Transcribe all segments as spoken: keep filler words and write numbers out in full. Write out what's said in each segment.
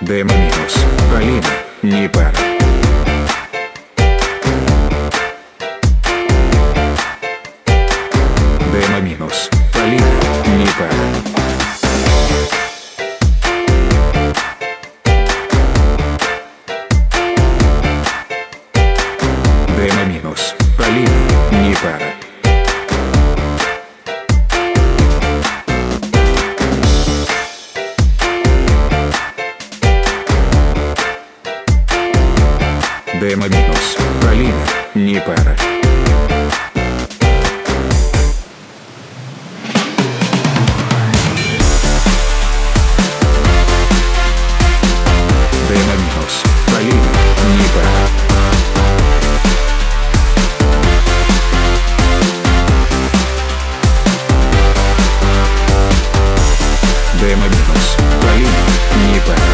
Демо минус. Полина. Не пара. Демо минус. Полина. Не пара. Демо минус. Полина. Не пара. Демо минус. Полина. Не пара. Демо минус. Полина. Не пара. Демо минус. Полина. Не пара.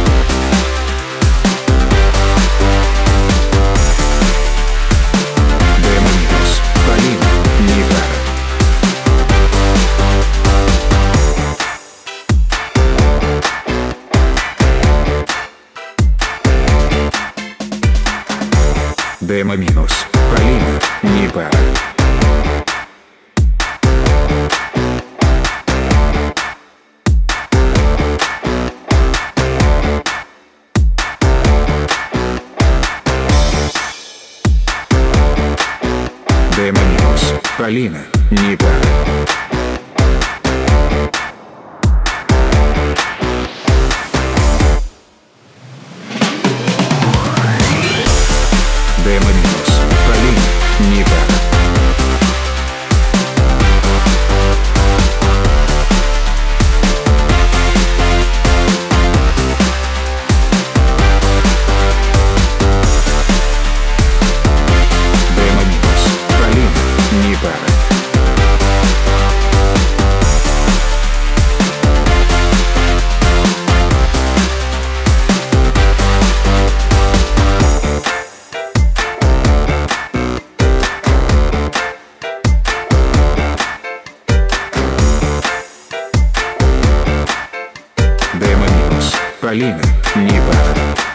Демо минус. Полина. Не пара. Демо минус. Полина. Не пара. Демо минус. Полина. Не пара. Демо минус. Полина. Не пара. Демо минус. Полина. Не пара. Демо минус. Полина. Не пара.